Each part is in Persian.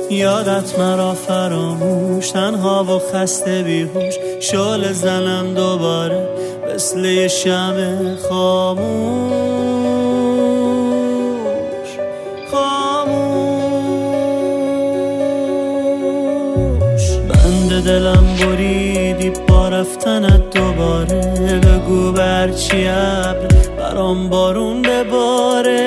یادت مرا فراموش، تنها و خسته بیهوش، شعله زنم دوباره مثل یه شمع خاموش خاموش. بند دلم بریدی با رفتنت دوباره، بگو برچی ابر برام بارون بباره.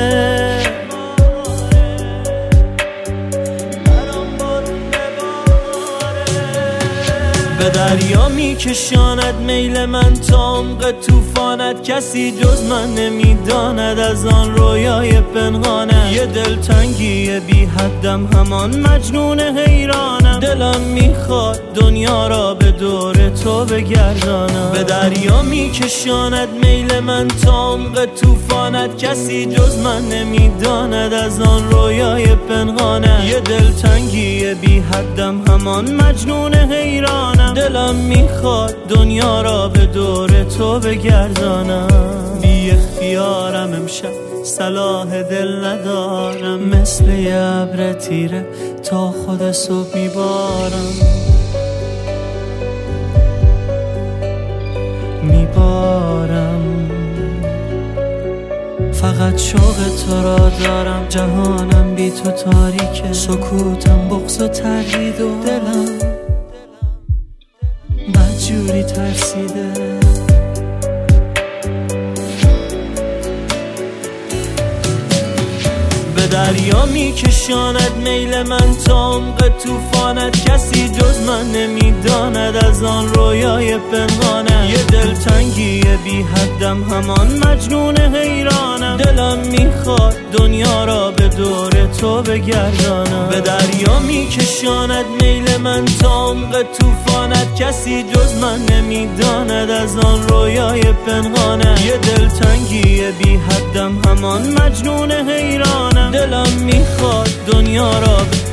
به دریا میکشاند میل من تا عمق طوفانت، کسی جز من نمیداند از آن رویای پنهانت. یه دلتنگی بی حدم همان مجنون حیرانم، دلم میخواد دنیا را به دور تو بگردانم. به دریا میکشاند میل من تا عمق طوفانت، کسی جز من نمیداند از آن رویای پنهانت. یه دلتنگی بی حدم همان مجنون حیرانم، دلم میخواد دنیا را به دور تو بگردانم. بی اختیارم امشب صلاح دل ندارم، مثل یه ابر تیره تا خود صبح میبارم. فقط شوق تو را دارم، جهانم بی تو تاریکه، سکوتم بغض و تردید و دلم بدجوری ترسیده. به دریا میکشاند میل من تا عمق طوفانت، کسی جز من نمیداند از آن رویای پنهانت. یه دلتنگی بی حدم همان مجنون حیرانم، دلم میخواد دنیا را به دور تو بگردانم. به دریا میکشاند میل من تا عمق طوفانت، کسی جز من نمیداند از آن رویای پنهانت. یه دلتنگی بی حدم همان مجنون حیرانم، دلم میخواد دنیا را